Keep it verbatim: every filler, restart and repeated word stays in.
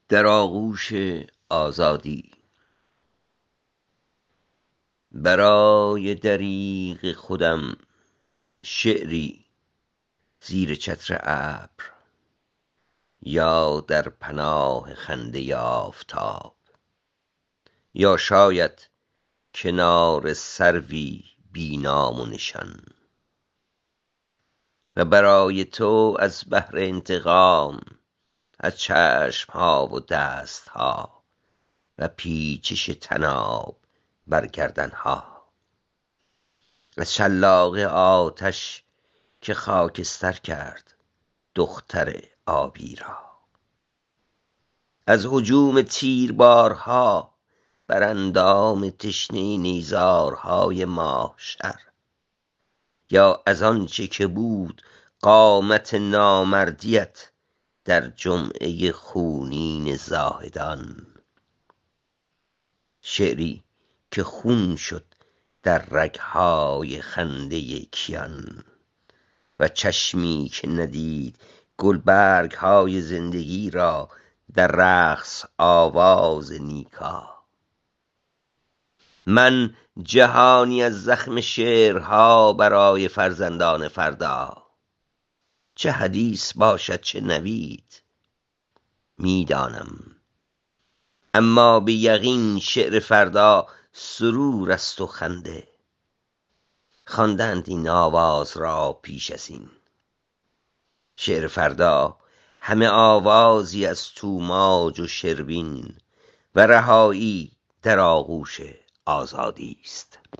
در آغوش آزادی. برای دریغ خودم شعری زیر چتر ابر، یا در پناه خنده آفتاب، یا شاید کنار سروی بی نام و نشان. و برای تو از بهر انتقام، از چشم ها و دست ها و پیچش طناب بر گردن ها، از شلاق آتش که خاکستر کرد دختر آبی را، از هجوم تیربارها بر اندام تشنه نیزارهای ماهشر، یا از آنچه که بود قامت نامردیت در جمعه خونین زاهدان. شعری که خون شد در رگهای خنده کیان، و چشمی که ندید گلبرگ های زندگی را در رقص آواز نیکا. من جهانی از زخم شعرها برای فرزندان فردا، چه حدیث باشد چه نوید میدانم، اما به یقین شعر فردا سرور است و خنده. خواندند این آواز را پیش از این. شعر فردا همه آوازی از توماج و شروین و رهایی در آغوش آزادی است.